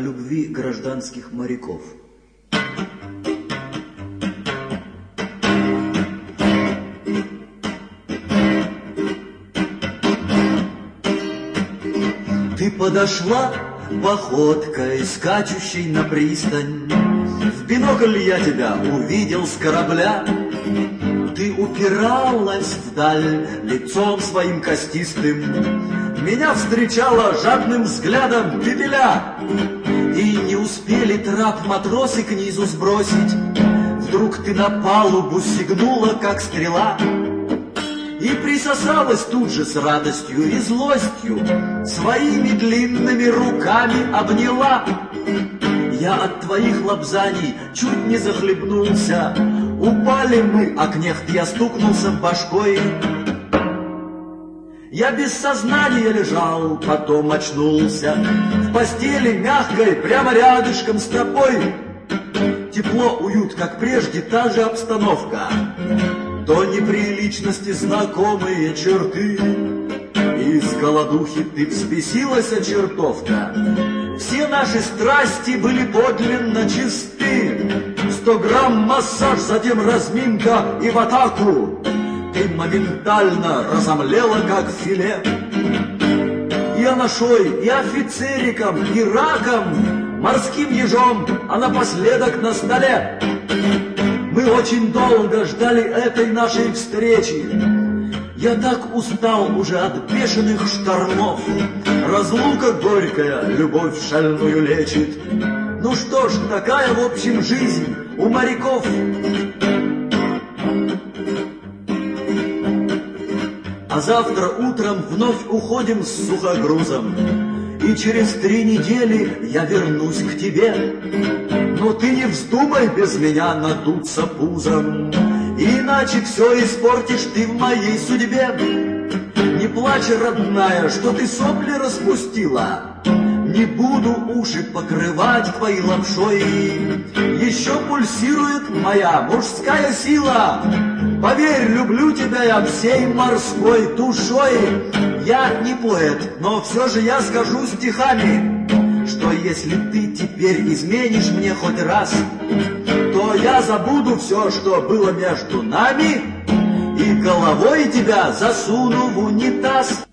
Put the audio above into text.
любви гражданских моряков. Ты подошла походкой, скачущей на пристань. В бинокль я тебя увидел с корабля. Ты упиралась вдаль лицом своим костистым, меня встречала жадным взглядом пепеля. И не успели трап матросы к низу сбросить, вдруг ты на палубу сигнула, как стрела, и присосалась тут же с радостью и злостью, своими длинными руками обняла. Я от твоих лапзаний чуть не захлебнулся, упали мы, а кнехт я стукнулся башкой. Я без сознания лежал, потом очнулся в постели мягкой, прямо рядышком с тобой. Тепло, уют, как прежде, та же обстановка, до неприличности знакомые черты. Из голодухи ты взбесилась, чертовка. Все наши страсти были подлинно чисты. 100 грамм массаж, затем разминка и в атаку. Ты моментально разомлела, как филе. И анашой, и офицериком, и раком, морским ежом, а напоследок на столе. Мы очень долго ждали этой нашей встречи. Я так устал уже от бешеных штормов. Разлука горькая любовь шальную лечит. Ну что ж, такая в общем жизнь у моряков. А завтра утром вновь уходим с сухогрузом, и через 3 недели я вернусь к тебе. Но ты не вздумай без меня надуться пузом, иначе все испортишь ты в моей судьбе. Не плачь, родная, что ты сопли распустила, не буду уши покрывать твоей лапшой. Еще пульсирует моя мужская сила. Поверь, люблю тебя я всей морской душой. Я не поэт, но все же я скажу стихами, что если ты теперь изменишь мне хоть раз, то я забуду все, что было между нами, и головой тебя засуну в унитаз.